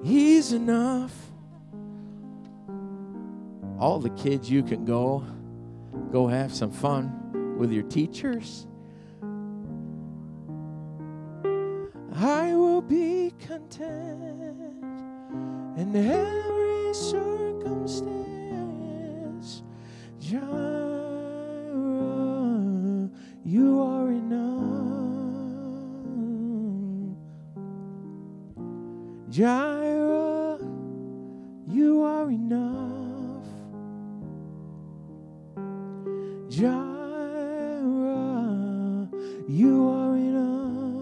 He's enough. All the kids, you can go have some fun with your teachers. I will be content in every circumstance. Jireh, you are enough. Jireh, you are enough. Jireh, you are enough.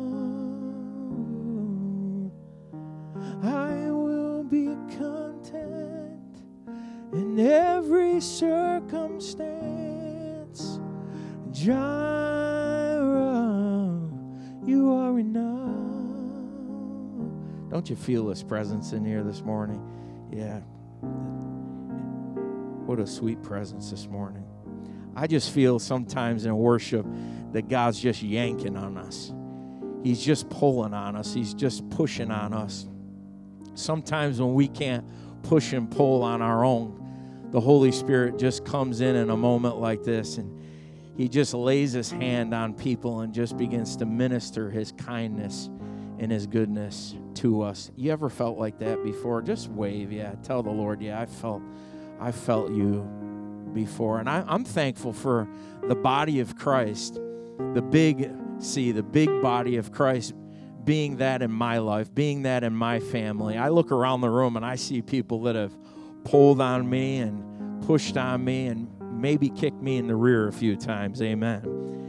I will be content in every circumstance. Jireh, you are enough. Don't you feel His presence in here this morning? Yeah. What a sweet presence this morning. I just feel sometimes in worship that God's just yanking on us. He's just pulling on us. He's just pushing on us. Sometimes when we can't push and pull on our own, the Holy Spirit just comes in a moment like this, and He just lays His hand on people and just begins to minister His kindness and His goodness to us. You ever felt like that before? Just wave, yeah. Tell the Lord, yeah, I felt you before. And I'm thankful for the body of Christ, the big body of Christ being that in my life, being that in my family. I look around the room and I see people that have pulled on me and pushed on me and maybe kicked me in the rear a few times, amen,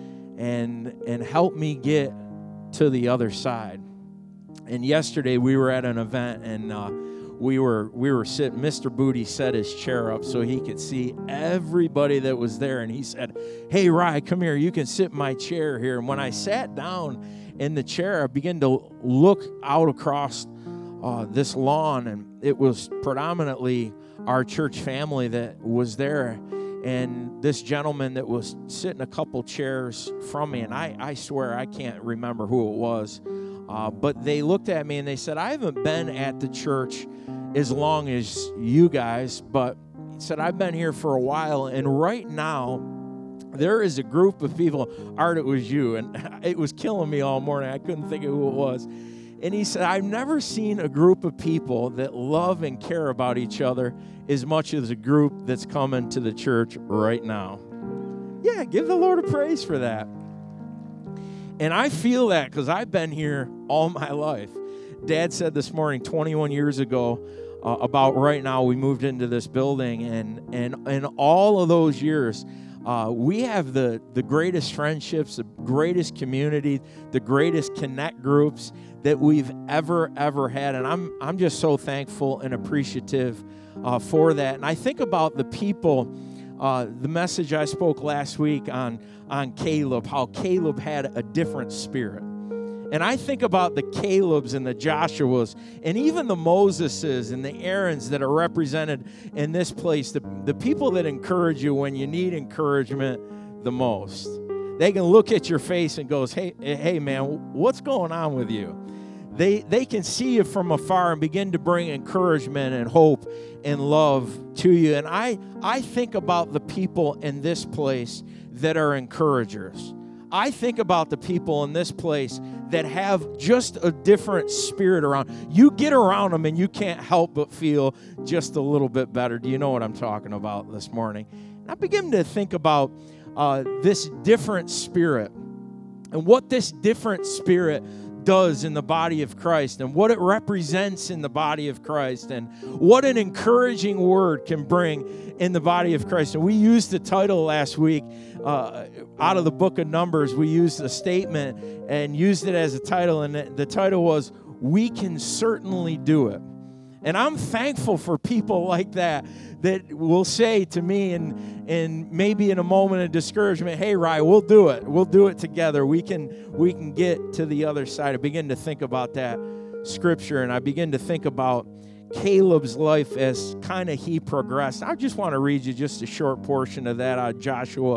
and helped me get to the other side. And yesterday we were at an event, and we were sitting. Mr. Booty set his chair up so he could see everybody that was there, and he said, "Hey, Rye, come here. You can sit in my chair here." And when I sat down in the chair, I began to look out across this lawn, and it was predominantly our church family that was there. And this gentleman that was sitting a couple chairs from me, and I swear I can't remember who it was, but they looked at me and they said, "I haven't been at the church as long as you guys, but," he said, "I've been here for a while, and right now there is a group of people." Art, it was you, and it was killing me all morning. I couldn't think of who it was. And he said, "I've never seen a group of people that love and care about each other as much as a group that's coming to the church right now." Yeah, give the Lord a praise for that. And I feel that because I've been here all my life. Dad said this morning, 21 years ago, about right now we moved into this building, and all of those years, we have the greatest friendships, the greatest community, the greatest connect groups that we've ever had. And I'm just so thankful and appreciative for that. And I think about the people, the message I spoke last week on Caleb, how Caleb had a different spirit. And I think about the Calebs and the Joshuas and even the Moseses and the Aarons that are represented in this place, the people that encourage you when you need encouragement the most. They can look at your face and goes, hey man, what's going on with you? They can see you from afar and begin to bring encouragement and hope and love to you. And I think about the people in this place that are encouragers. I think about the people in this place that have just a different spirit around. You get around them and you can't help but feel just a little bit better. Do you know what I'm talking about this morning? And I begin to think about this different spirit and what this different spirit does in the body of Christ and what it represents in the body of Christ and what an encouraging word can bring in the body of Christ. And we used the title last week out of the book of Numbers. We used a statement and used it as a title, and the title was, "We Can Certainly Do It." And I'm thankful for people like that will say to me and maybe in a moment of discouragement, "Hey, Rye, we'll do it. We'll do it together. We can get to the other side." I begin to think about that scripture, and I begin to think about Caleb's life as kind of he progressed. I just want to read you just a short portion of that out of Joshua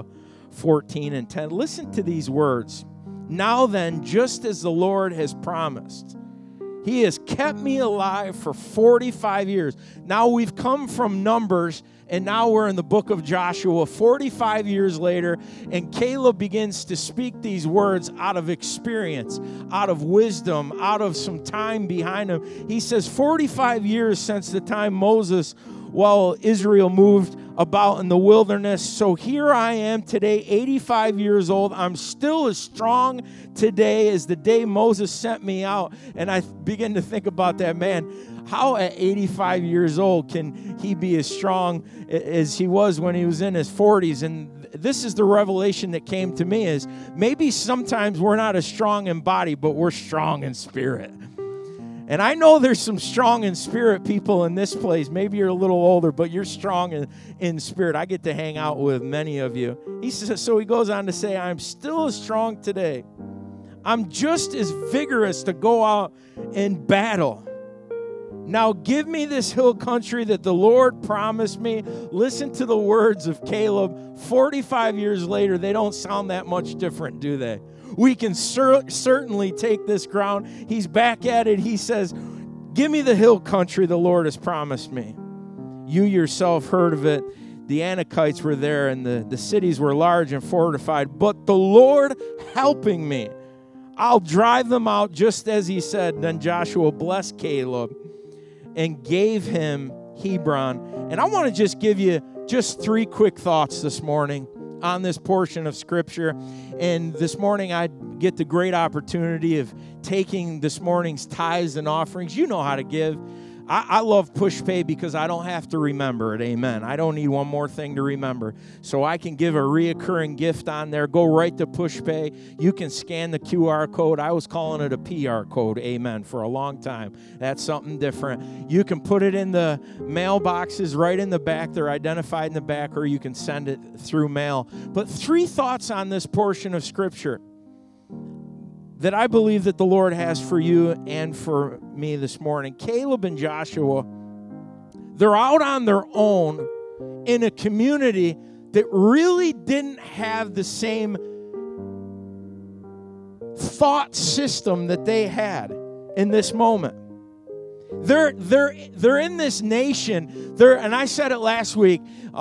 14:10. Listen to these words. "Now then, just as the Lord has promised, He has kept me alive for 45 years. Now we've come from Numbers, and now we're in the book of Joshua 45 years later, and Caleb begins to speak these words out of experience, out of wisdom, out of some time behind him. He says, 45 years since the time Moses, while Israel moved about in the wilderness. So here I am today, 85 years old. I'm still as strong today as the day Moses sent me out. And I begin to think about that, man. How at 85 years old can he be as strong as he was when he was in his 40s? And this is the revelation that came to me, is maybe sometimes we're not as strong in body, but we're strong in spirit. And I know there's some strong in spirit people in this place. Maybe you're a little older, but you're strong in spirit. I get to hang out with many of you. He says, so he goes on to say, I'm still as strong today. I'm just as vigorous to go out and battle. Now give me this hill country that the Lord promised me. Listen to the words of Caleb. 45 years later, they don't sound that much different, do they? We can certainly take this ground. He's back at it. He says, give me the hill country the Lord has promised me. You yourself heard of it. The Anakites were there, and the cities were large and fortified. But the Lord helping me, I'll drive them out just as he said. Then Joshua blessed Caleb and gave him Hebron. And I want to just give you just 3 quick thoughts this morning on this portion of Scripture. And this morning I get the great opportunity of taking this morning's tithes and offerings. You know how to give. I love PushPay because I don't have to remember it. Amen. I don't need one more thing to remember. So I can give a reoccurring gift on there. Go right to PushPay. You can scan the QR code. I was calling it a PR code. Amen. For a long time. That's something different. You can put it in the mailboxes right in the back. They're identified in the back, or you can send it through mail. But 3 thoughts on this portion of Scripture that I believe that the Lord has for you and for me this morning. Caleb and Joshua, they're out on their own in a community that really didn't have the same thought system that they had in this moment. They're in this nation. And I said it last week.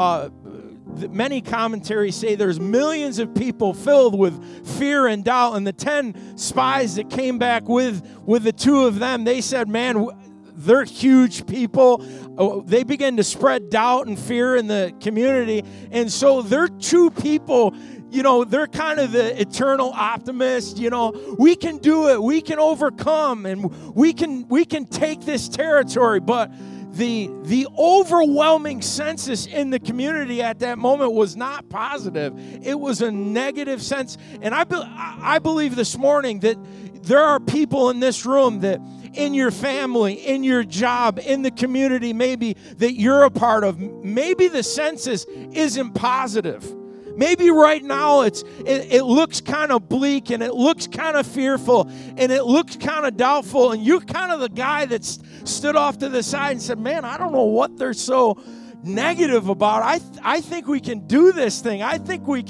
Many commentaries say there's millions of people filled with fear and doubt. And the 10 spies that came back with the 2 of them, they said, man, they're huge people. They began to spread doubt and fear in the community. And so they're 2 people, they're kind of the eternal optimists. We can do it. We can overcome, and we can take this territory. But the overwhelming census in the community at that moment was not positive. It was a negative sense. And I believe this morning that there are people in this room that in your family, in your job, in the community maybe that you're a part of, maybe the census isn't positive. Maybe right now it looks kind of bleak, and it looks kind of fearful, and it looks kind of doubtful, and you're kind of the guy that stood off to the side and said, man, I don't know what they're so negative about. I think we can do this thing. I think we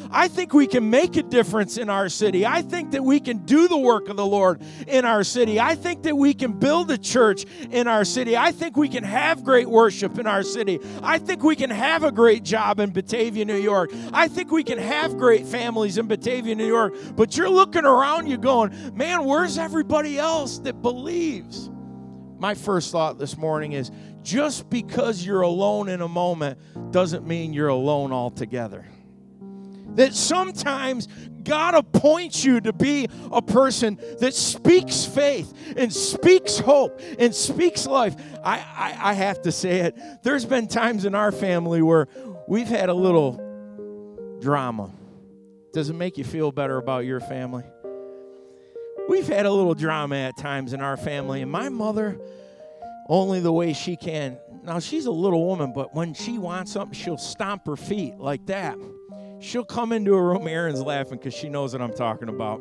can make a difference in our city. I think that we can do the work of the Lord in our city. I think that we can build a church in our city. I think we can have great worship in our city. I think we can have a great job in Batavia, New York. I think we can have great families in Batavia, New York. But you're looking around you going, man, where's everybody else that believes? My first thought this morning is, just because you're alone in a moment doesn't mean you're alone altogether. That sometimes God appoints you to be a person that speaks faith and speaks hope and speaks life. I have to say it. There's been times in our family where we've had a little drama. Does it make you feel better about your family? We've had a little drama at times in our family, and my mother, only the way she can. Now, she's a little woman, but when she wants something, she'll stomp her feet like that. She'll come into a room, Aaron's laughing because she knows what I'm talking about.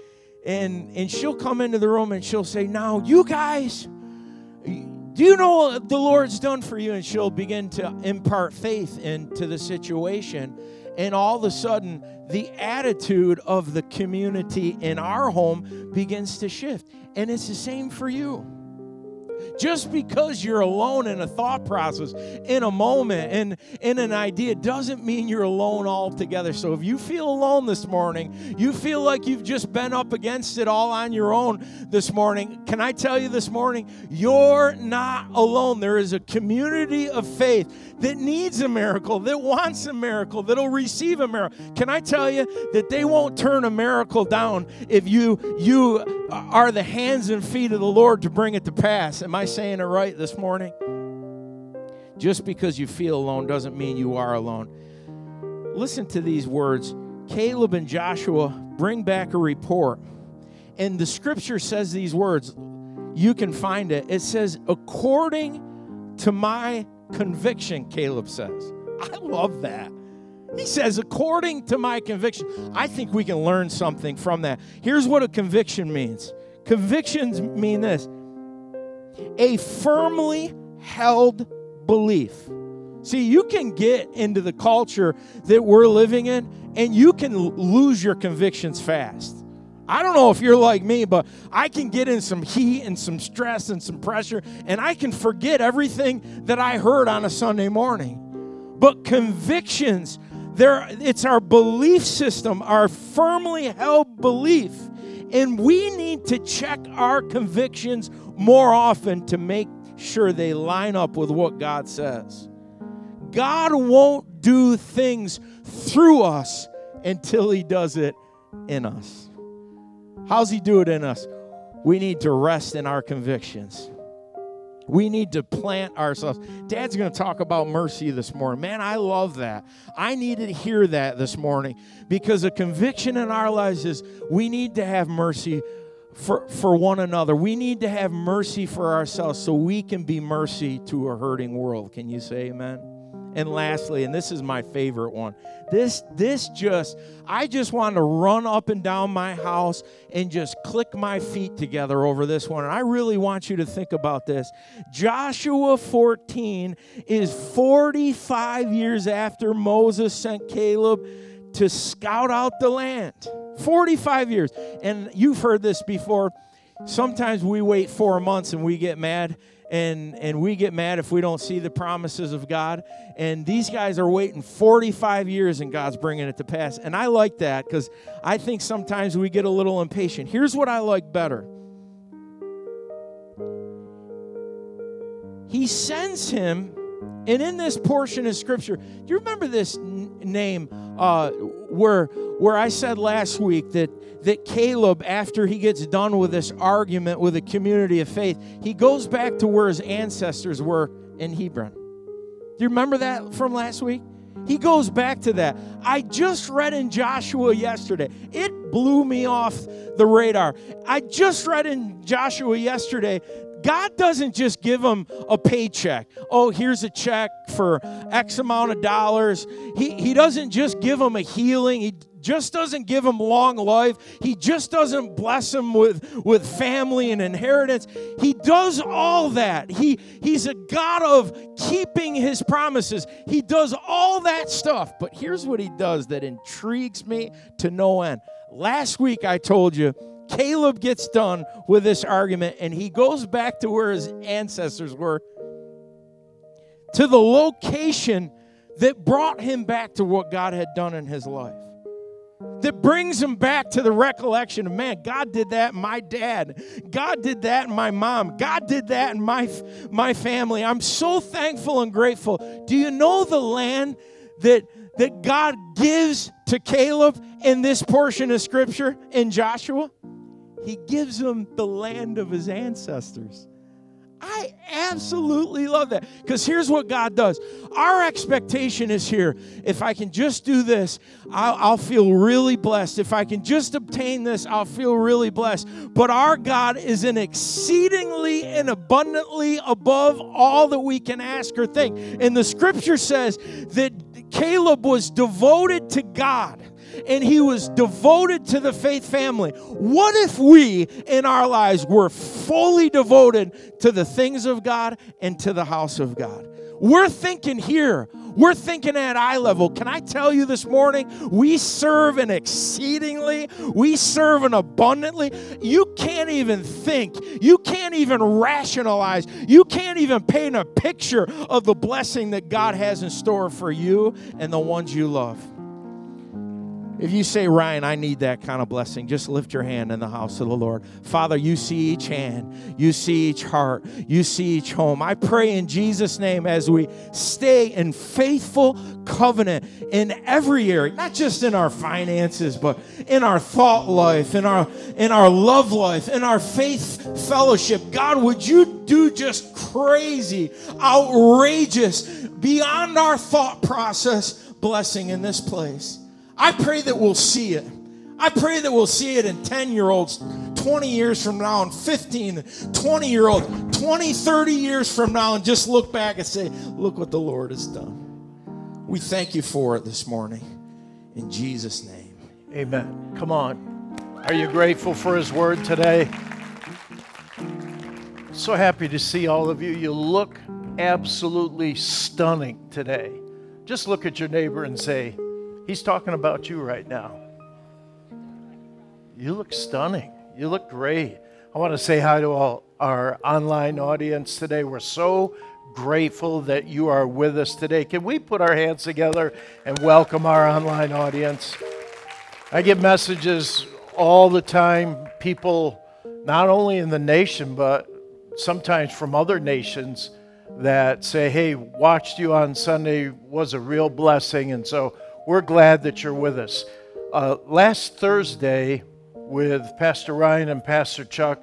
And she'll come into the room and she'll say, now, you guys, do you know what the Lord's done for you? And she'll begin to impart faith into the situation. And all of a sudden, the attitude of the community in our home begins to shift. And it's the same for you. Just because you're alone in a thought process, in a moment, and in an idea, doesn't mean you're alone altogether. So if you feel alone this morning, you feel like you've just been up against it all on your own this morning, can I tell you this morning, you're not alone. There is a community of faith that needs a miracle, that wants a miracle, that'll receive a miracle. Can I tell you that they won't turn a miracle down if you are the hands and feet of the Lord to bring it to pass? Am I saying it right this morning? Just because you feel alone doesn't mean you are alone. Listen to these words. Caleb and Joshua bring back a report. And the scripture says these words. You can find it. It says, according to my conviction, Caleb says. I love that. He says, according to my conviction. I think we can learn something from that. Here's what a conviction means. Convictions mean this: a firmly held belief. See, you can get into the culture that we're living in, and you can lose your convictions fast. I don't know if you're like me, but I can get in some heat and some stress and some pressure, and I can forget everything that I heard on a Sunday morning. But convictions, it's our belief system, our firmly held belief. And we need to check our convictions more often to make sure they line up with what God says. God won't do things through us until he does it in us. How's he do it in us? We need to rest in our convictions. We need to plant ourselves. Dad's going to talk about mercy this morning. Man, I love that. I needed to hear that this morning because a conviction in our lives is we need to have mercy for one another. We need to have mercy for ourselves so we can be mercy to a hurting world. Can you say amen? And lastly, and this is my favorite one, I just want to run up and down my house and just click my feet together over this one. And I really want you to think about this. Joshua 14 is 45 years after Moses sent Caleb to scout out the land. 45 years. And you've heard this before. Sometimes we wait 4 months and we get mad. And we get mad if we don't see the promises of God. And these guys are waiting 45 years and God's bringing it to pass. And I like that because I think sometimes we get a little impatient. Here's what I like better. He sends him, and in this portion of Scripture, do you remember this name where I said last week that Caleb, after he gets done with this argument with a community of faith, he goes back to where his ancestors were in Hebron. Do you remember that from last week? He goes back to that. I just read in Joshua yesterday. It blew me off the radar. I just read in Joshua yesterday, God doesn't just give them a paycheck. Oh, here's a check for X amount of dollars. He doesn't just give them a healing. He just doesn't give them long life. He just doesn't bless them with family and inheritance. He does all that. He's a God of keeping his promises. He does all that stuff. But here's what he does that intrigues me to no end. Last week I told you, Caleb gets done with this argument, and he goes back to where his ancestors were, to the location that brought him back to what God had done in his life, that brings him back to the recollection of, man, God did that in my dad. God did that in my mom. God did that in my family. I'm so thankful and grateful. Do you know the land that God gives to Caleb in this portion of Scripture in Joshua? He gives him the land of his ancestors. I absolutely love that because here's what God does. Our expectation is here. If I can just do this, I'll feel really blessed. If I can just obtain this, I'll feel really blessed. But our God is an exceedingly and abundantly above all that we can ask or think. And the Scripture says that Caleb was devoted to God. And he was devoted to the faith family. What if we in our lives were fully devoted to the things of God and to the house of God? We're thinking here, We're thinking at eye level. Can I tell you this morning, we serve an exceedingly, we serve an abundantly. You can't even think. You can't even rationalize. You can't even paint a picture of the blessing that God has in store for you and the ones you love. If you say, Ryan, I need that kind of blessing, just lift your hand in the house of the Lord. Father, you see each hand. You see each heart. You see each home. I pray in Jesus' name as we stay in faithful covenant in every area, not just in our finances, but in our thought life, in our love life, in our faith fellowship. God, would you do just crazy, outrageous, beyond our thought process blessing in this place? I pray that we'll see it. I pray that we'll see it in 10-year-olds 20 years from now, and 15, 20-year-olds 20, 30 years from now, and just look back and say, look what the Lord has done. We thank you for it this morning. In Jesus' name. Amen. Come on. Are you grateful for his word today? So happy to see all of you. You look absolutely stunning today. Just look at your neighbor and say, he's talking about you right now. You look stunning. You look great. I want to say hi to all our online audience today. We're so grateful that you are with us today. Can we put our hands together and welcome our online audience? I get messages all the time, people not only in the nation, but sometimes from other nations that say, hey, watched you on Sunday, was a real blessing. And so we're glad that you're with us. Last Thursday with Pastor Ryan and Pastor Chuck,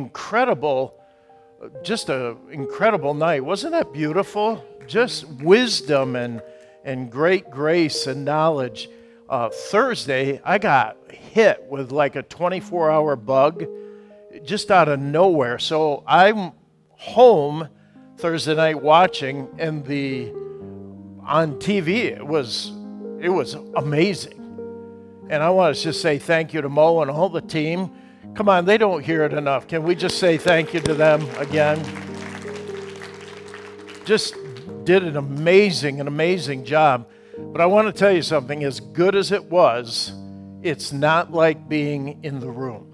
just an incredible night. Wasn't that beautiful? Just wisdom and great grace and knowledge. Thursday, I got hit with like a 24-hour bug just out of nowhere. So I'm home Thursday night watching, and on TV, it was amazing. And I want to just say thank you to Mo and all the team. Come on, they don't hear it enough. Can we just say thank you to them again? Just did an amazing job. But I want to tell you something. As good as it was, it's not like being in the room.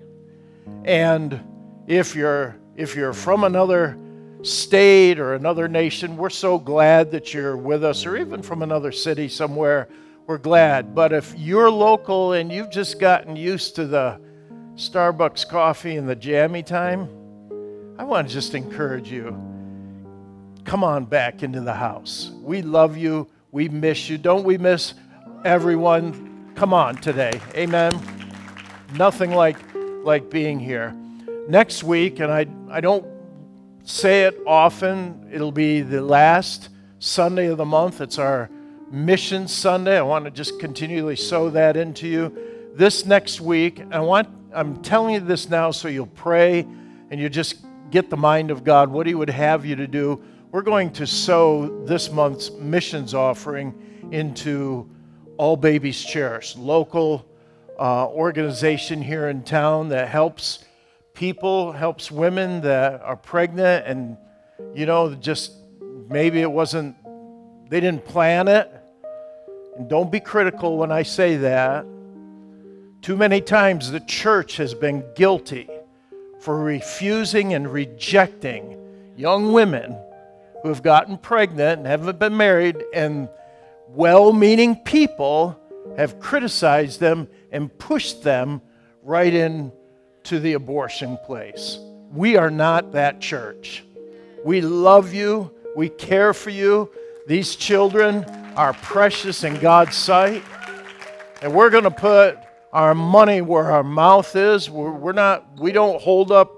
And if you're from another state or another nation, we're so glad that you're with us, or even from another city somewhere, we're glad. But if you're local and you've just gotten used to the Starbucks coffee and the jammy time, I want to just encourage you, come on back into the house. We love you. We miss you. Don't we miss everyone? Come on today. Amen. Nothing like being here. Next week, and I don't say it often, it'll be the last Sunday of the month. It's our Mission Sunday. I want to just continually sow that into you. This next week, I'm telling you this now so you'll pray and you just get the mind of God, what he would have you to do. We're going to sow this month's missions offering into All Babies Cherished, local organization here in town that helps people, helps women that are pregnant, and just maybe they didn't plan it. And don't be critical when I say that. Too many times the church has been guilty for refusing and rejecting young women who have gotten pregnant and haven't been married, and well-meaning people have criticized them and pushed them right into the abortion place. We are not that church. We love you. We care for you. These children are precious in God's sight, and we're going to put our money where our mouth is. We don't hold up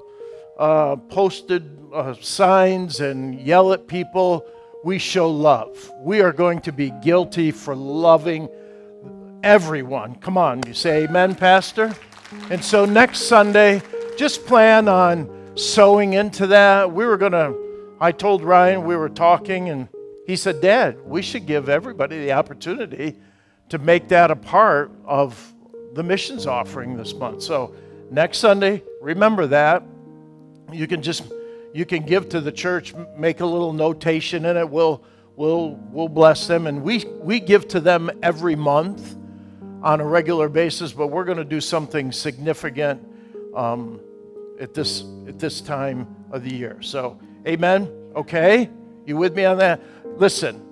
posted signs and yell at people. We show love. We are going to be guilty for loving everyone. Come on, you say amen, Pastor? And so next Sunday, just plan on sowing into that. I told Ryan, we were talking, and he said, Dad, we should give everybody the opportunity to make that a part of the missions offering this month. So next Sunday, remember that. You can give to the church, make a little notation in it. We'll we'll bless them. And we give to them every month on a regular basis, but we're going to do something significant at this time of the year. So, amen? Okay? You with me on that? Listen,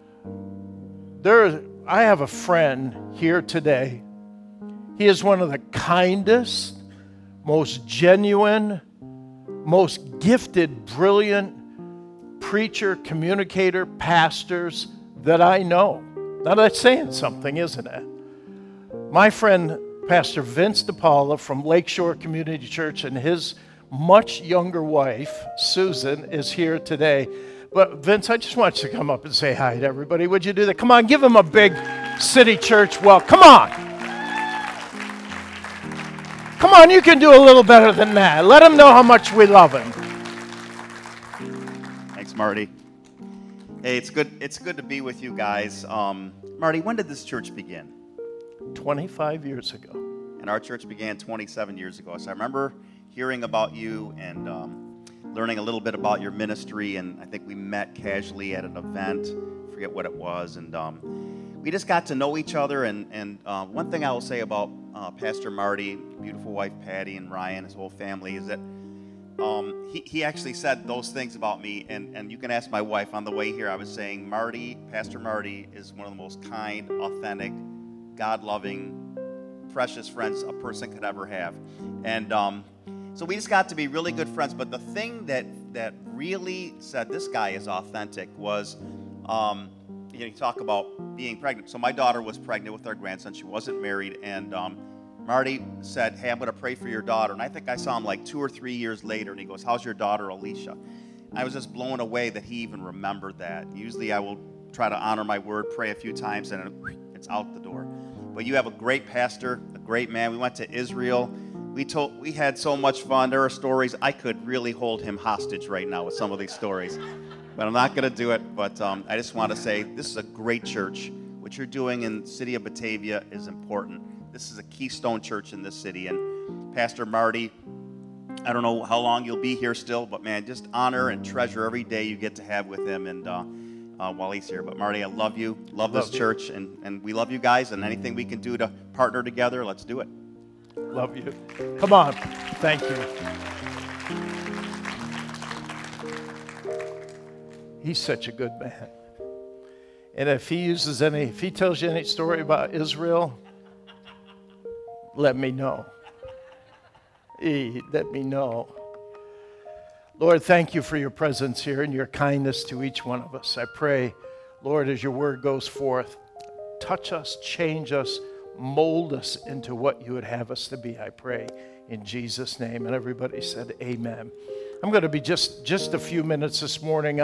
I have a friend here today. He is one of the kindest, most genuine, most gifted, brilliant preacher, communicator, pastors that I know. Now that's saying something, isn't it? My friend, Pastor Vince DePaula from Lakeshore Community Church, and his much younger wife, Susan, is here today. But Vince, I just want you to come up and say hi to everybody. Would you do that? Come on, give him a big City Church welcome. Come on. Come on, you can do a little better than that. Let him know how much we love him. Thanks, Marty. Hey, it's good to be with you guys. Marty, when did this church begin? 25 years ago. And our church began 27 years ago. So I remember hearing about you and learning a little bit about your ministry, and I think we met casually at an event. I forget what it was, and we just got to know each other. And one thing I will say about Pastor Marty, beautiful wife Patty, and Ryan, his whole family, is that he actually said those things about me. And you can ask my wife on the way here. I was saying Pastor Marty is one of the most kind, authentic, God-loving, precious friends a person could ever have. And so we just got to be really good friends. But the thing that really said this guy is authentic was, you talk about being pregnant. So my daughter was pregnant with our grandson. She wasn't married. And Marty said, hey, I'm going to pray for your daughter. And I think I saw him like 2 or 3 years later. And he goes, how's your daughter, Alicia? I was just blown away that he even remembered that. Usually I will try to honor my word, pray a few times, and it's out the door. But you have a great pastor, a great man. We went to Israel. We had so much fun. There are stories. I could really hold him hostage right now with some of these stories. But I'm not going to do it. But I just want to say this is a great church. What you're doing in the city of Batavia is important. This is a keystone church in this city. And Pastor Marty, I don't know how long you'll be here still, but man, just honor and treasure every day you get to have with him and while he's here. But Marty, I love you. Love this church. And we love you guys. And anything we can do to partner together, let's do it. Love you. Come on. Thank you. He's such a good man. And if he tells you any story about Israel, let me know. Let me know. Lord, thank you for your presence here and your kindness to each one of us. I pray, Lord, as your word goes forth, touch us, change us, mold us into what you would have us to be, I pray, in Jesus' name. And everybody said amen. I'm going to be just a few minutes this morning.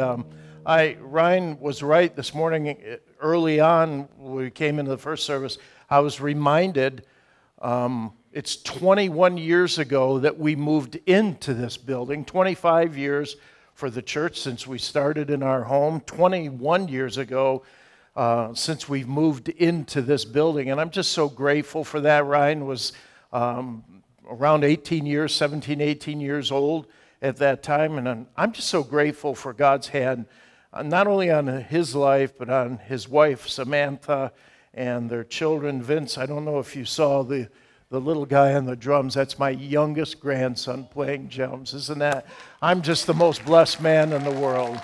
Ryan was right this morning early on when we came into the first service. I was reminded it's 21 years ago that we moved into this building, 25 years for the church since we started in our home, 21 years ago since we've moved into this building. And I'm just so grateful for that. Ryan was around 18 years old at that time. And I'm just so grateful for God's hand, not only on his life, but on his wife, Samantha, and their children. Vince, I don't know if you saw the little guy on the drums. That's my youngest grandson playing drums. Isn't that? I'm just the most blessed man in the world.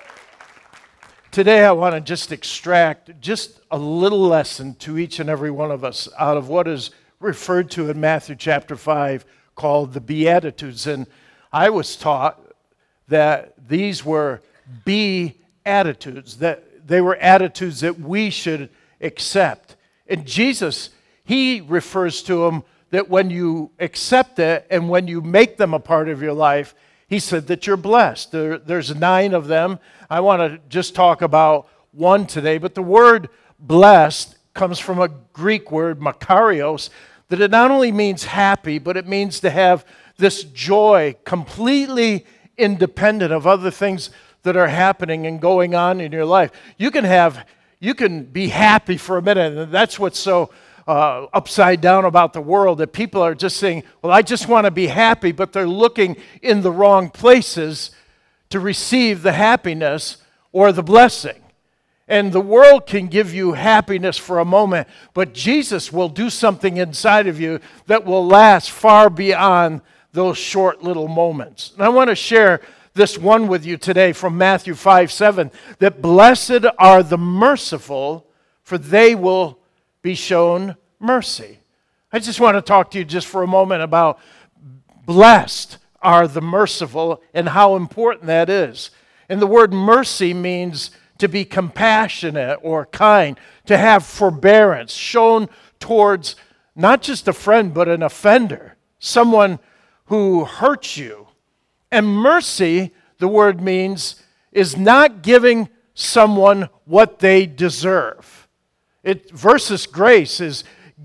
Today I want to just extract just a little lesson to each and every one of us out of what is referred to in Matthew chapter 5 called the Beatitudes. And I was taught that these were be-attitudes, that they were attitudes that we should accept. And Jesus, he refers to them that when you accept it and when you make them a part of your life, he said that you're blessed. There's 9 of them. I want to just talk about one today, but the word blessed comes from a Greek word, makarios, that it not only means happy, but it means to have this joy completely independent of other things that are happening and going on in your life. You can be happy for a minute, and that's what's so upside down about the world, that people are just saying, well, I just want to be happy, but they're looking in the wrong places to receive the happiness or the blessing. And the world can give you happiness for a moment, but Jesus will do something inside of you that will last far beyond those short little moments. And I want to share this one with you today from Matthew 5:7, that blessed are the merciful, for they will be shown mercy. I just want to talk to you just for a moment about blessed are the merciful and how important that is. And the word mercy means to be compassionate or kind, to have forbearance shown towards not just a friend, but an offender, someone who hurts you. And mercy, the word means, is not giving someone what they deserve. It versus grace is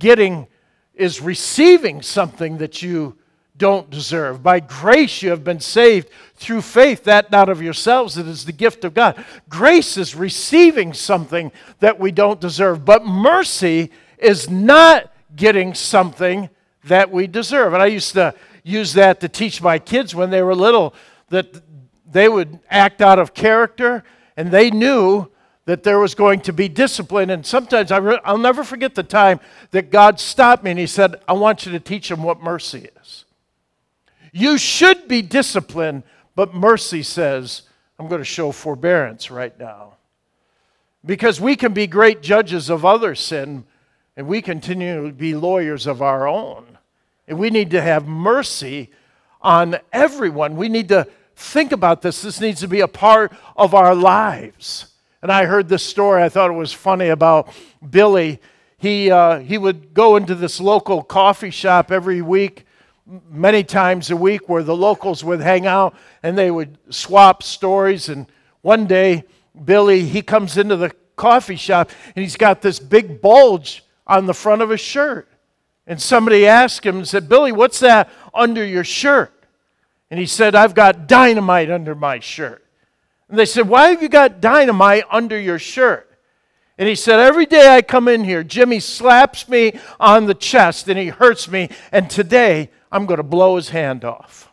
receiving something that you don't deserve. By grace you have been saved through faith, that not of yourselves, it is the gift of God. Grace is receiving something that we don't deserve, but mercy is not getting something that we deserve. And I used to use that to teach my kids when they were little, that they would act out of character, and they knew that there was going to be discipline. And sometimes I'll never forget the time that God stopped me and He said, I want you to teach them what mercy is. You should be disciplined, but mercy says, I'm going to show forbearance right now. Because we can be great judges of other sin, and we continue to be lawyers of our own. And we need to have mercy on everyone. We need to think about this. This needs to be a part of our lives. And I heard this story, I thought it was funny, about Billy. He would go into this local coffee shop every week, many times a week, where the locals would hang out and they would swap stories. And one day, Billy, he comes into the coffee shop and he's got this big bulge on the front of his shirt. And somebody asked him and said, Billy, what's that under your shirt? And he said, I've got dynamite under my shirt. And they said, why have you got dynamite under your shirt? And he said, every day I come in here, Jimmy slaps me on the chest and he hurts me, and today I'm going to blow his hand off.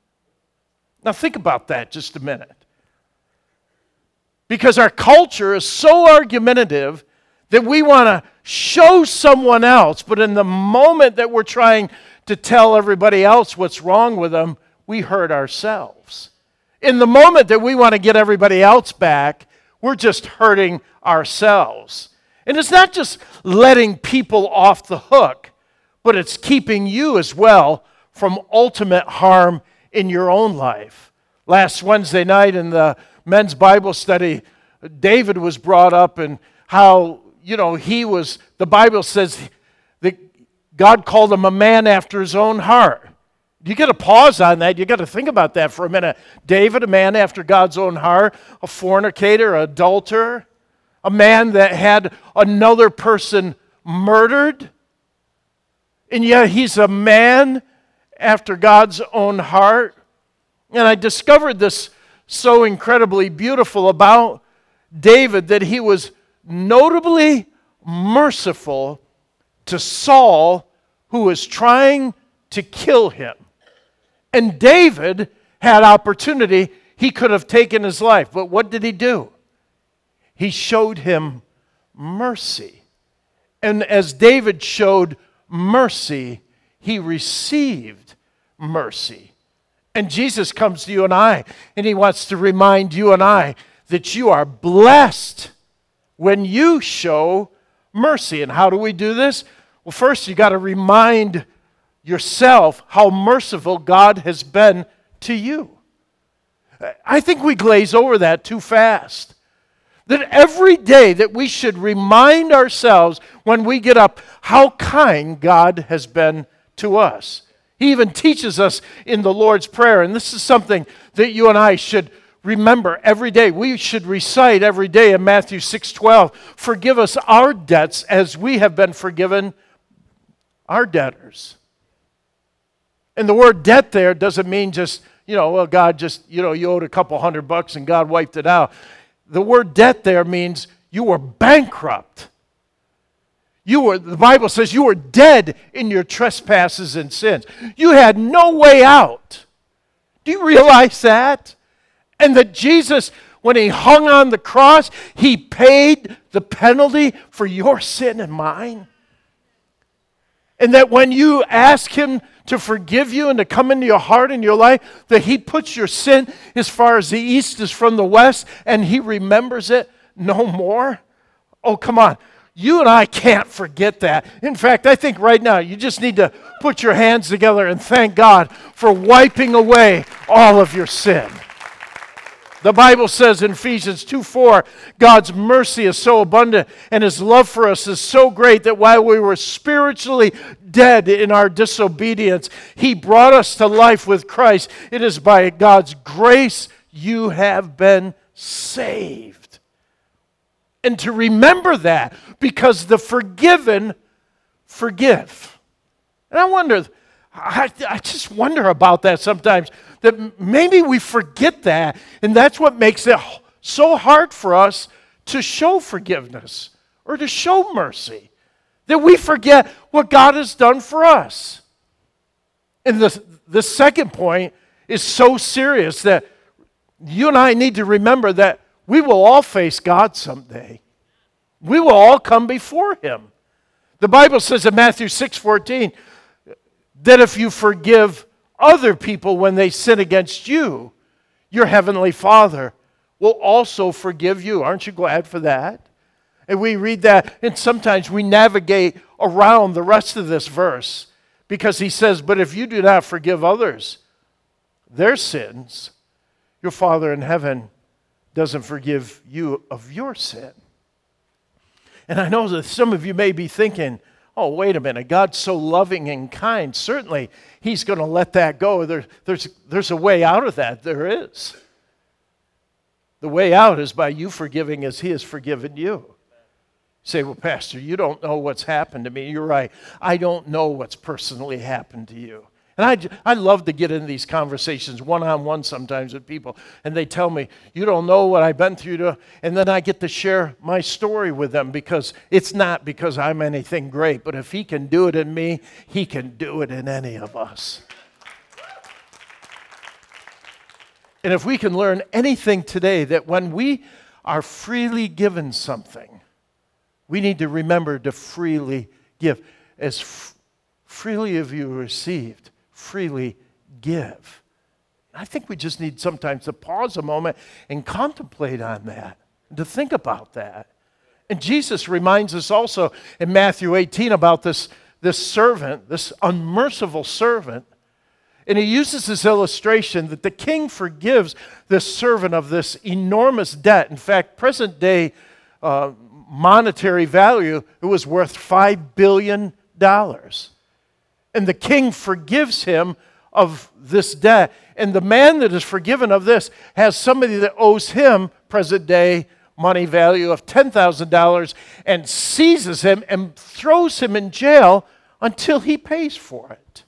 Now think about that just a minute. Because our culture is so argumentative that we want to show someone else, but in the moment that we're trying to tell everybody else what's wrong with them, we hurt ourselves. In the moment that we want to get everybody else back, we're just hurting ourselves. And it's not just letting people off the hook, but it's keeping you as well from ultimate harm in your own life. Last Wednesday night in the men's Bible study, David was brought up, and how, the Bible says that God called him a man after his own heart. You got to pause on that. You got to think about that for a minute. David, a man after God's own heart, a fornicator, an adulterer, a man that had another person murdered, and yet he's a man after God's own heart. And I discovered this so incredibly beautiful about David, that he was notably merciful to Saul, who was trying to kill him. And David had opportunity. He could have taken his life. But what did he do? He showed him mercy. And as David showed mercy, he received mercy. And Jesus comes to you and I, and He wants to remind you and I that you are blessed when you show mercy. And how do we do this? Well, first you got to remind yourself how merciful God has been to you. I think we glaze over that too fast. That every day that we should remind ourselves when we get up how kind God has been to us. He even teaches us in the Lord's Prayer, and this is something that you and I should remember every day. We should recite every day in Matthew 6:12, forgive us our debts as we have been forgiven our debtors. And the word debt there doesn't mean just, God just, you owed a couple $100 and God wiped it out. The word debt there means you were bankrupt. The Bible says you were dead in your trespasses and sins. You had no way out. Do you realize that? And that Jesus When he hung on the cross, he paid the penalty for your sin and mine. And that when you ask him to forgive you and to come into your heart and your life, that he puts your sin as far as the east is from the west, and he remembers it no more. Oh, come on. You and I can't forget that. In fact, I think right now you just need to put your hands together and thank God for wiping away all of your sin. The Bible says in Ephesians 2:4, God's mercy is so abundant and his love for us is so great that while we were spiritually dead in our disobedience, he brought us to life with Christ. It is by God's grace you have been saved. And to remember that, because the forgiven forgive. And I just wonder about that sometimes, that maybe we forget that, and that's what makes it so hard for us to show forgiveness or to show mercy, that we forget what God has done for us. And the second point is so serious that you and I need to remember that we will all face God someday. We will all come before him. The Bible says in Matthew 6:14 that if you forgive other people when they sin against you, your heavenly Father will also forgive you. Aren't you glad for that? And we read that, and sometimes we navigate around the rest of this verse because he says, but if you do not forgive others their sins, your Father in heaven doesn't forgive you of your sin. And I know that some of you may be thinking, oh, wait a minute, God's so loving and kind. Certainly, he's going to let that go. There's a way out of that. There is. The way out is by you forgiving as he has forgiven you. You say, well, Pastor, you don't know what's happened to me. You're right. I don't know what's personally happened to you. And I love to get in these conversations one-on-one sometimes with people, and they tell me, you don't know what I've been through, and then I get to share my story with them, because it's not because I'm anything great, but if he can do it in me, he can do it in any of us. And if we can learn anything today, that when we are freely given something, we need to remember to freely give. As freely as you received, freely give. I think we just need sometimes to pause a moment and contemplate on that, and to think about that. And Jesus reminds us also in Matthew 18 about this servant, this unmerciful servant. And he uses this illustration that the king forgives this servant of this enormous debt. In fact, present day monetary value, it was worth $5 billion. And the king forgives him of this debt. And the man that is forgiven of this has somebody that owes him present day money value of $10,000 and seizes him and throws him in jail until he pays for it.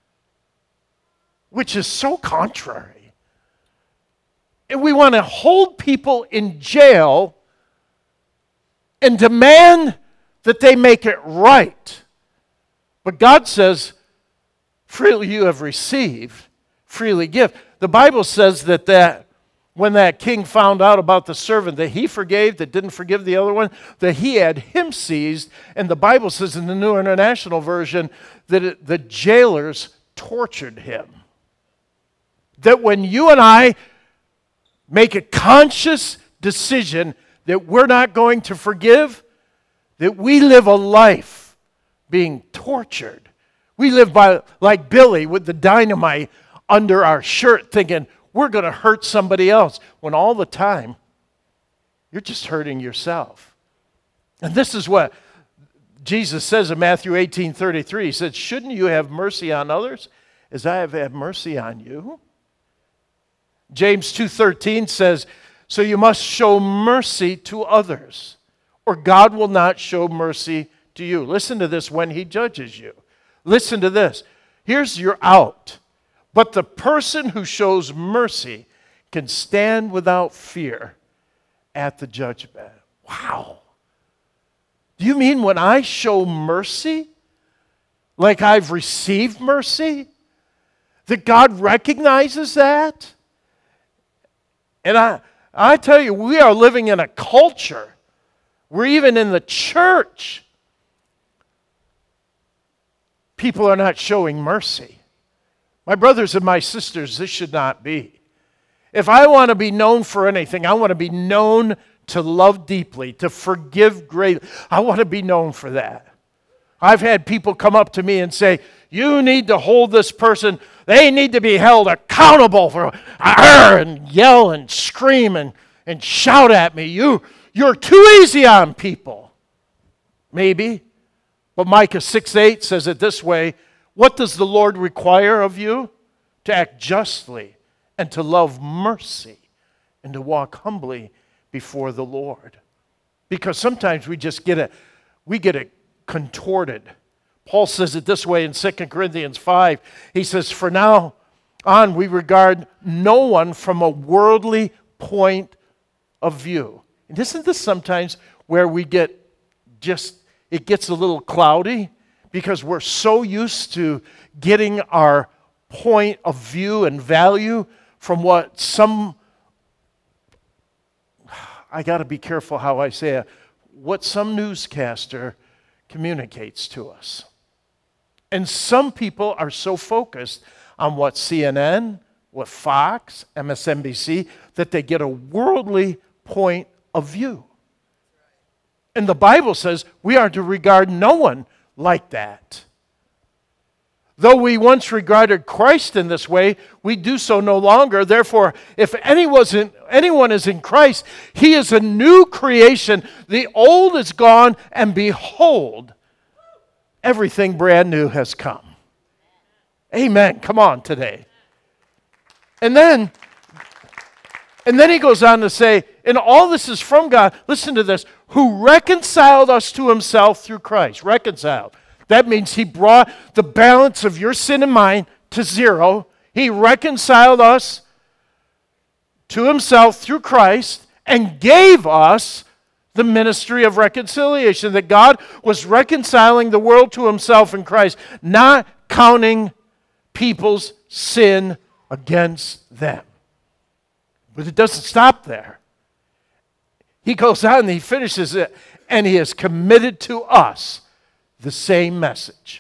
Which is so contrary. And we want to hold people in jail and demand that they make it right. But God says, freely you have received, freely give. The Bible says that when that king found out about the servant that he forgave, that didn't forgive the other one, that he had him seized. And the Bible says in the New International Version that the jailers tortured him. That when you and I make a conscious decision that we're not going to forgive, that we live a life being tortured. We live like Billy with the dynamite under our shirt, thinking we're going to hurt somebody else, when all the time you're just hurting yourself. And this is what Jesus says in Matthew 18:33. He said, shouldn't you have mercy on others as I have had mercy on you? James 2:13 says, so you must show mercy to others, or God will not show mercy to you. Listen to this when he judges you. Listen to this. Here's your out. But the person who shows mercy can stand without fear at the judgment. Wow. Do you mean when I show mercy, like I've received mercy, that God recognizes that? And I tell you, we are living in a culture. We're even in the church. People are not showing mercy. My brothers and my sisters, this should not be. If I want to be known for anything, I want to be known to love deeply, to forgive greatly. I want to be known for that. I've had people come up to me and say, you need to hold this person. They need to be held accountable for, and yell and scream and shout at me. You're too easy on people. Maybe. But Micah 6:8 says it this way, what does the Lord require of you? To act justly and to love mercy and to walk humbly before the Lord. Because sometimes we get it contorted. Paul says it this way in 2 Corinthians 5. He says, for now on we regard no one from a worldly point of view. And isn't this sometimes where it gets a little cloudy? Because we're so used to getting our point of view and value from what I got to be careful how I say it, what some newscaster communicates to us. And some people are so focused on what CNN, what Fox, MSNBC, that they get a worldly point of view. And the Bible says we are to regard no one like that. Though we once regarded Christ in this way, we do so no longer. Therefore, if anyone is in Christ, he is a new creation. The old is gone, and behold, everything brand new has come. Amen. Come on today. And then he goes on to say, and all this is from God, listen to this, who reconciled us to himself through Christ. Reconciled. That means he brought the balance of your sin and mine to zero. He reconciled us to himself through Christ and gave us the ministry of reconciliation. That God was reconciling the world to himself in Christ, not counting people's sin against them. But it doesn't stop there. He goes on and he finishes it, and he has committed to us the same message.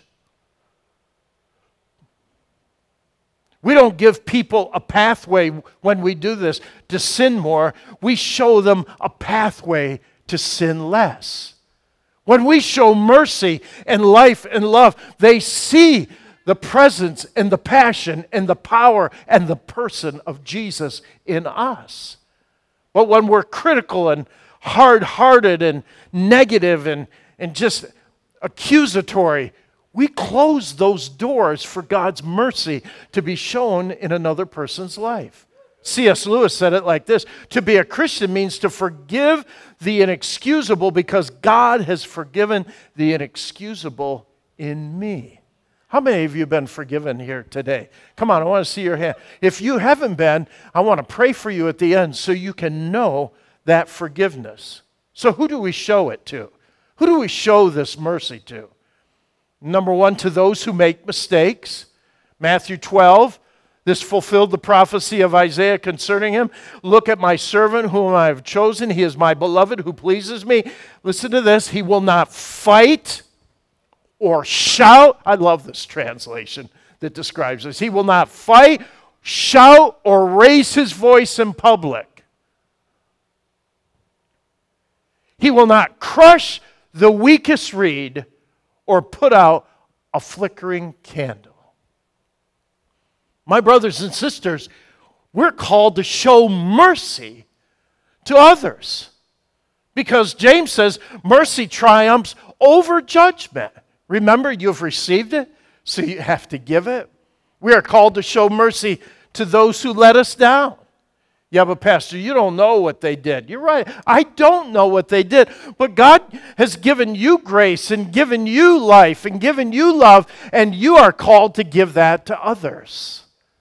We don't give people a pathway when we do this to sin more. We show them a pathway to sin less. When we show mercy and life and love, they see the presence and the passion and the power and the person of Jesus in us. But when we're critical and hard-hearted and negative and just accusatory, we close those doors for God's mercy to be shown in another person's life. C.S. Lewis said it like this, to be a Christian means to forgive the inexcusable because God has forgiven the inexcusable in me. How many of you have been forgiven here today? Come on, I want to see your hand. If you haven't been, I want to pray for you at the end so you can know that forgiveness. So who do we show it to? Who do we show this mercy to? Number one, to those who make mistakes. Matthew 12, this fulfilled the prophecy of Isaiah concerning him. Look at my servant whom I have chosen. He is my beloved who pleases me. Listen to this. He will not fight or shout. I love this translation that describes this. He will not fight, shout, or raise his voice in public. He will not crush the weakest reed or put out a flickering candle. My brothers and sisters, we're called to show mercy to others. Because James says mercy triumphs over judgment. Remember, you've received it, so you have to give it. We are called to show mercy to those who let us down. Yeah, but Pastor, you don't know what they did. You're right. I don't know what they did. But God has given you grace and given you life and given you love, and you are called to give that to others.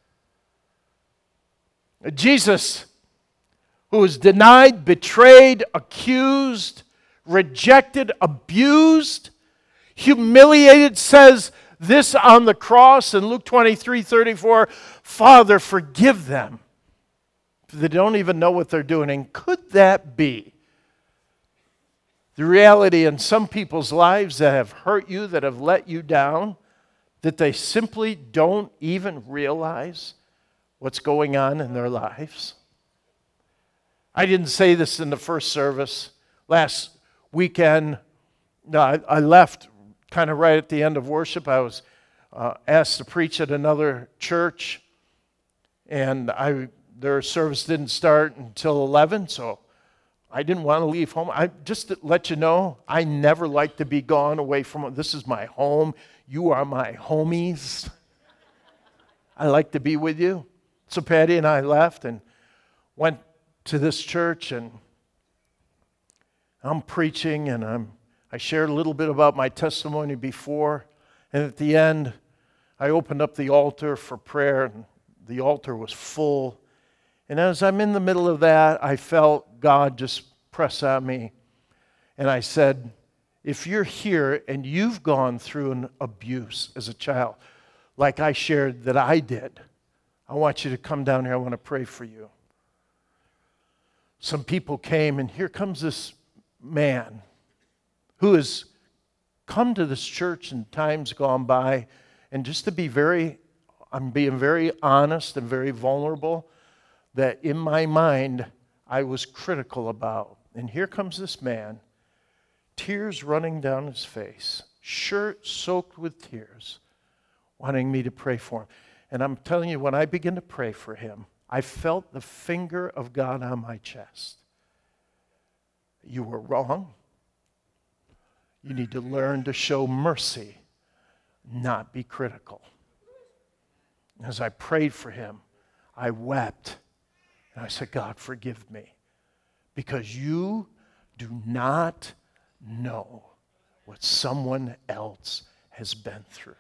Jesus, who was denied, betrayed, accused, rejected, abused, humiliated, says this on the cross in Luke 23:34, Father, forgive them, they don't even know what they're doing. And could that be the reality in some people's lives that have hurt you, that have let you down, that they simply don't even realize what's going on in their lives? I didn't say this in the first service. Last weekend, I left kind of right at the end of worship. I was asked to preach at another church, and their service didn't start until 11, so I didn't want to leave home. Just to let you know, I never like to be gone away from home. This is my home. You are my homies. I like to be with you. So Patty and I left and went to this church, and I'm preaching, and I shared a little bit about my testimony before, and at the end, I opened up the altar for prayer, and the altar was full. And as I'm in the middle of that, I felt God just press on me. And I said, if you're here and you've gone through an abuse as a child, like I shared that I did, I want you to come down here. I want to pray for you. Some people came, and here comes this man who has come to this church in times gone by. And just to be I'm being very honest and very vulnerable, that in my mind I was critical about. And here comes this man, tears running down his face, shirt soaked with tears, wanting me to pray for him. And I'm telling you, when I began to pray for him, I felt the finger of God on my chest. You were wrong. You need to learn to show mercy, not be critical. As I prayed for him, I wept. And I said, God, forgive me. Because you do not know what someone else has been through.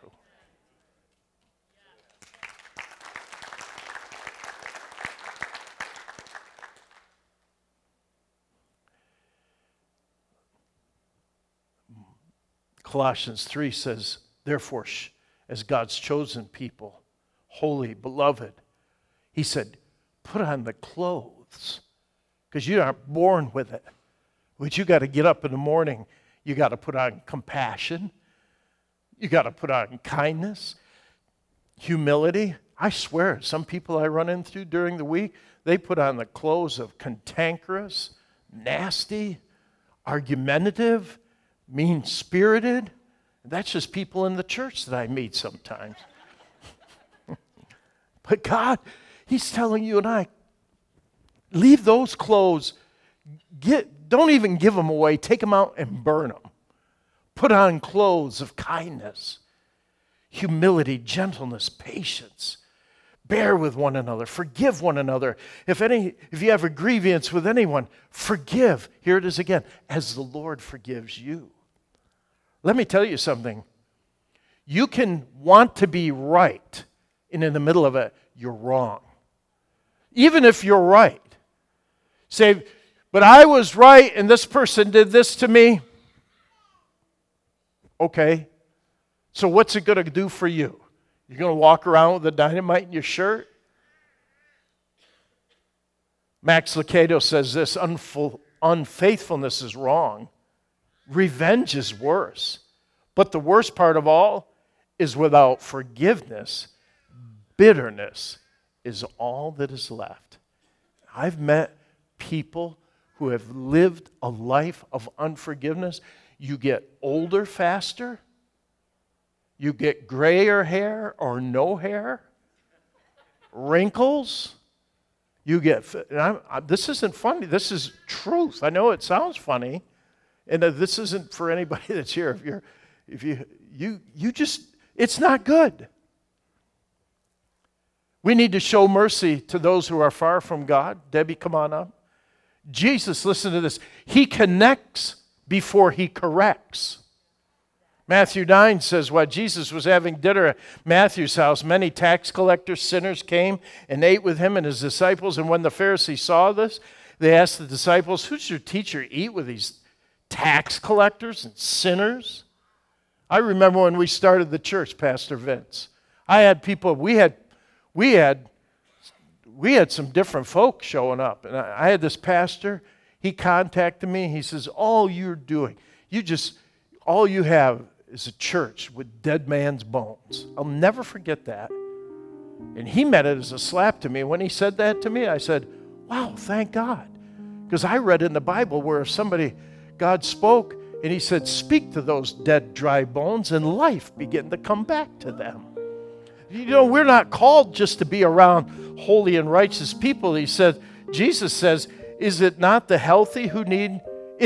Colossians 3 says, therefore, as God's chosen people, holy, beloved, he said, put on the clothes, because you aren't born with it. But you got to get up in the morning. You got to put on compassion. You got to put on kindness, humility. I swear, some people I run into during the week, they put on the clothes of cantankerous, nasty, argumentative, mean-spirited. That's just people in the church that I meet sometimes. But God, he's telling you and I, leave those clothes. Don't even give them away. Take them out and burn them. Put on clothes of kindness, humility, gentleness, patience. Bear with one another. Forgive one another. If you have a grievance with anyone, forgive. Here it is again. As the Lord forgives you. Let me tell you something. You can want to be right, and in the middle of it, you're wrong. Even if you're right. Say, but I was right and this person did this to me. Okay. So what's it going to do for you? You're going to walk around with the dynamite in your shirt? Max Lucado says this, unfaithfulness is wrong. Revenge is worse. But the worst part of all is without forgiveness, bitterness is all that is left. I've met people who have lived a life of unforgiveness. You get older faster. You get grayer hair or no hair. Wrinkles. You get, this isn't funny. This is truth. I know it sounds funny. And this isn't for anybody that's here. If you just, it's not good. We need to show mercy to those who are far from God. Debbie, come on up. Jesus, listen to this. He connects before he corrects. Matthew 9 says, while Jesus was having dinner at Matthew's house, many tax collectors, sinners came and ate with him and his disciples. And when the Pharisees saw this, they asked the disciples, who's your teacher eat with these tax collectors and sinners? I remember when we started the church, Pastor Vince. I had people, we had we had some different folks showing up. And I had this pastor, he contacted me. He says, all you're doing, all you have is a church with dead man's bones. I'll never forget that. And he meant it as a slap to me. When he said that to me, I said, wow, thank God. Because I read in the Bible where God spoke, and he said, speak to those dead, dry bones, and life began to come back to them. You know, we're not called just to be around holy and righteous people. Jesus says, it is not the healthy who need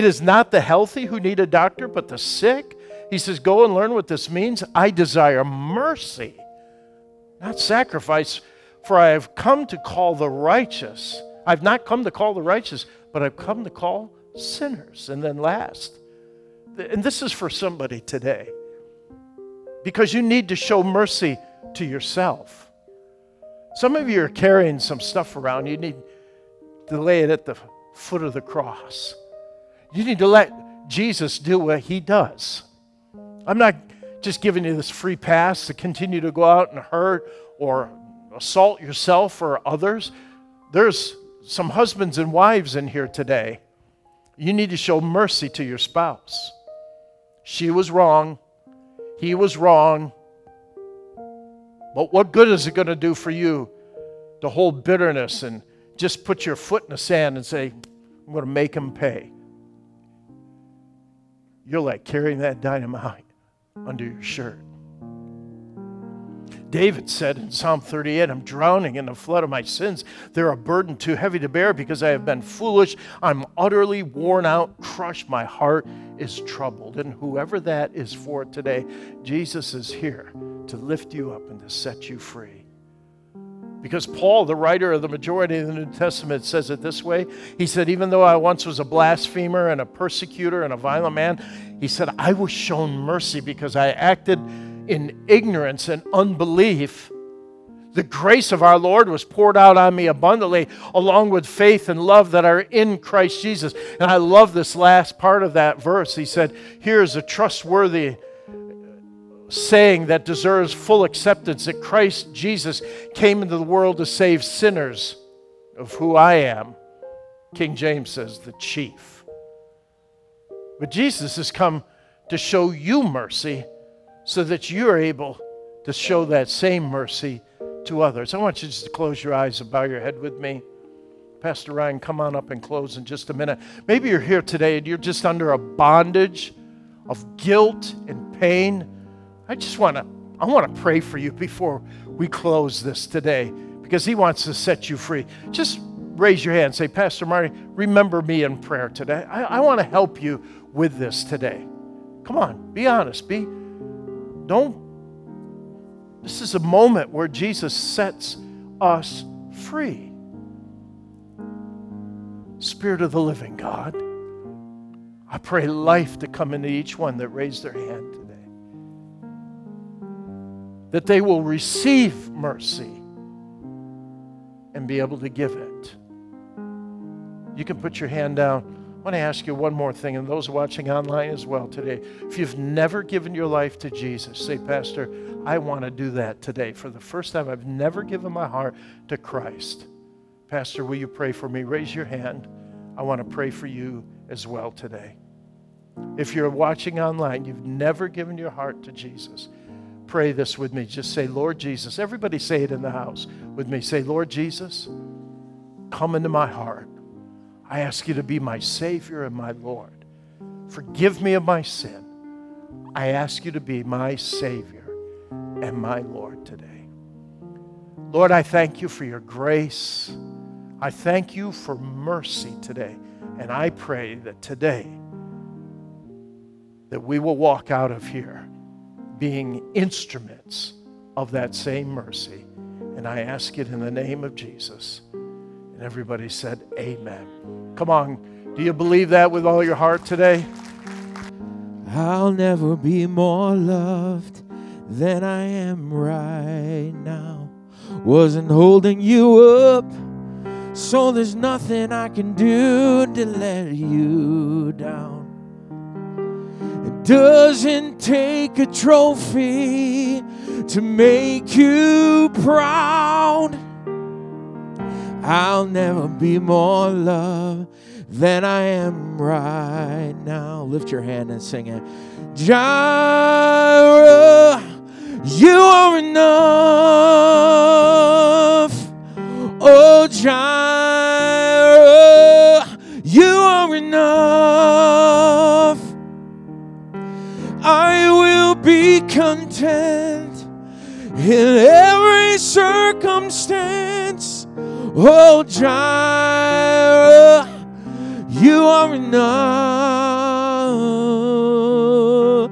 a doctor, but the sick. He says, go and learn what this means. I desire mercy, not sacrifice, for I have come to call the righteous. I've not come to call the righteous, but I've come to call sinners. And then last, and this is for somebody today, because you need to show mercy to yourself. Some of you are carrying some stuff around. You need to lay it at the foot of the cross. You need to let Jesus do what he does. I'm not just giving you this free pass to continue to go out and hurt or assault yourself or others. There's some husbands and wives in here today. You need to show mercy to your spouse. She was wrong. He was wrong. But what good is it going to do for you to hold bitterness and just put your foot in the sand and say, I'm going to make him pay? You're like carrying that dynamite under your shirt. David said in Psalm 38, I'm drowning in the flood of my sins. They're a burden too heavy to bear because I have been foolish. I'm utterly worn out, crushed. My heart is troubled. And whoever that is for today, Jesus is here to lift you up and to set you free. Because Paul, the writer of the majority of the New Testament, says it this way. He said, even though I once was a blasphemer and a persecutor and a violent man, he said, I was shown mercy because I acted in ignorance and unbelief. The grace of our Lord was poured out on me abundantly, along with faith and love that are in Christ Jesus. And I love this last part of that verse. He said, here's a trustworthy saying that deserves full acceptance, that Christ Jesus came into the world to save sinners, of who I am, King James says, the chief. But Jesus has come to show you mercy so that you're able to show that same mercy to others. I want you just to close your eyes and bow your head with me. Pastor Ryan, come on up and close in just a minute. Maybe you're here today and you're just under a bondage of guilt and pain. I want to pray for you before we close this today, because he wants to set you free. Just raise your hand and say, Pastor Marty, remember me in prayer today. I want to help you with this today. Come on, be honest. This is a moment where Jesus sets us free. Spirit of the living God, I pray life to come into each one that raised their hand today. That they will receive mercy and be able to give it. You can put your hand down. I want to ask you one more thing, and those watching online as well today. If you've never given your life to Jesus, say, Pastor, I want to do that today. For the first time, I've never given my heart to Christ. Pastor, will you pray for me? Raise your hand. I want to pray for you as well today. If you're watching online, you've never given your heart to Jesus, pray this with me. Just say, Lord Jesus. Everybody say it in the house with me. Say, Lord Jesus, come into my heart. I ask you to be my Savior and my Lord. Forgive me of my sin. I ask you to be my Savior and my Lord today. Lord, I thank you for your grace. I thank you for mercy today. And I pray that today that we will walk out of here being instruments of that same mercy. And I ask it in the name of Jesus. And everybody said, amen. Come on, do you believe that with all your heart today? I'll never be more loved than I am right now. Wasn't holding you up, so there's nothing I can do to let you down. It doesn't take a trophy to make you proud. I'll never be more loved than I am right now. Lift your hand and sing it. Jireh, you are enough. Oh, Jireh, you are enough. I will be content in every circumstance. Oh, Jireh, you are enough.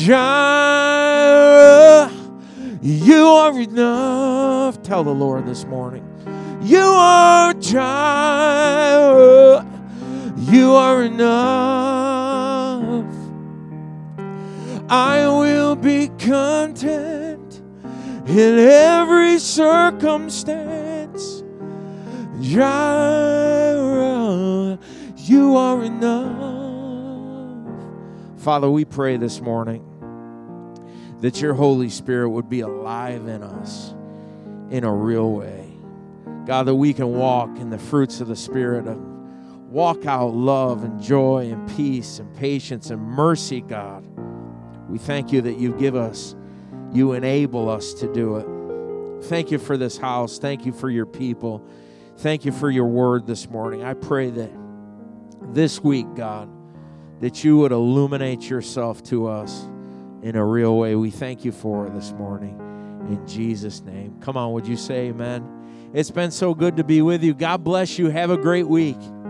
Jireh, you are enough. Tell the Lord this morning. You are Jireh. You are enough. I will be content in every circumstance. Jireh, you are enough. Father, we pray this morning that your Holy Spirit would be alive in us in a real way. God, that we can walk in the fruits of the Spirit, and walk out love and joy and peace and patience and mercy, God. We thank you that you give us, you enable us to do it. Thank you for this house. Thank you for your people. Thank you for your word this morning. I pray that this week, God, that you would illuminate yourself to us in a real way. We thank you for it this morning. In Jesus' name. Come on, would you say amen? It's been so good to be with you. God bless you. Have a great week.